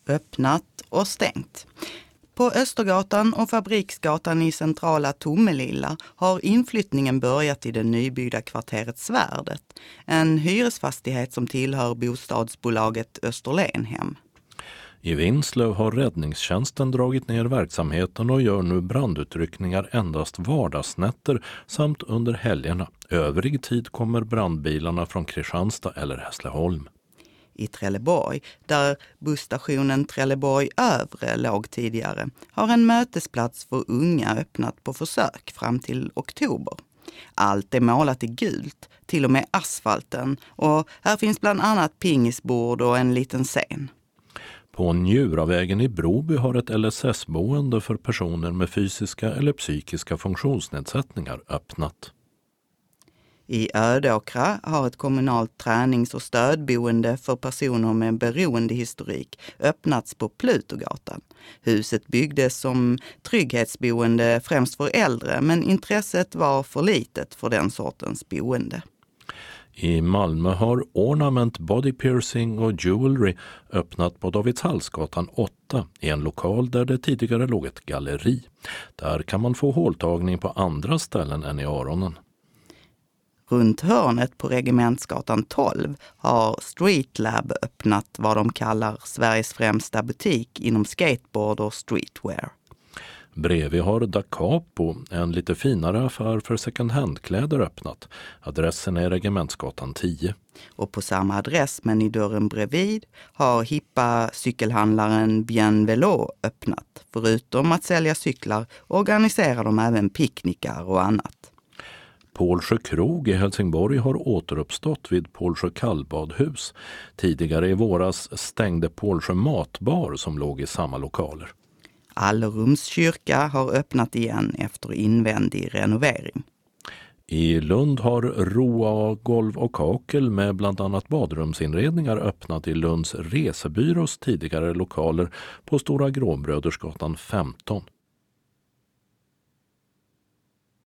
öppnat och stängt. På Östergatan och Fabriksgatan i centrala Tomelilla har inflyttningen börjat i det nybyggda kvarteret Svärdet, en hyresfastighet som tillhör bostadsbolaget Österlenhem. I Vinslöv har räddningstjänsten dragit ner verksamheten och gör nu brandutryckningar endast vardagsnätter samt under helgerna. Övrig tid kommer brandbilarna från Kristianstad eller Hässleholm. I Trelleborg, där busstationen Trelleborg Övre låg tidigare, har en mötesplats för unga öppnat på försök fram till oktober. Allt är målat i gult, till och med asfalten, och här finns bland annat pingisbord och en liten scen. På Njuravägen i Broby har ett LSS-boende för personer med fysiska eller psykiska funktionsnedsättningar öppnat. I Ödåkra har ett kommunalt tränings- och stödboende för personer med beroendehistorik öppnats på Plutogatan. Huset byggdes som trygghetsboende främst för äldre, men intresset var för litet för den sortens boende. I Malmö har Ornament Body Piercing och Jewelry öppnat på Davidshallsgatan 8 i en lokal där det tidigare låg ett galleri. Där kan man få håltagning på andra ställen än i öronen. Runt hörnet på Regementsgatan 12 har Streetlab öppnat vad de kallar Sveriges främsta butik inom skateboard och streetwear. Bredvid har Da Capo, en lite finare affär för second hand-kläder, öppnat. Adressen är Regementsgatan 10. Och på samma adress, men i dörren bredvid, har hippa cykelhandlaren Bien Velo öppnat. Förutom att sälja cyklar organiserar de även picknickar och annat. Pålsjö krog i Helsingborg har återuppstått vid Pålsjö kallbadhus. Tidigare i våras stängde Pålsjö matbar som låg i samma lokaler. Allerums kyrka har öppnat igen efter invändig renovering. I Lund har Roa golv och kakel med bland annat badrumsinredningar öppnat i Lunds resebyrås tidigare lokaler på Stora Gråbrödersgatan 15.